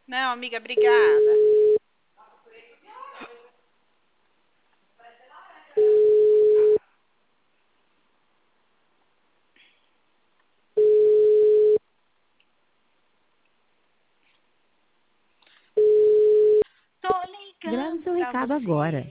Não, amiga, obrigada. Tô Grave ligando seu pra recado você. agora.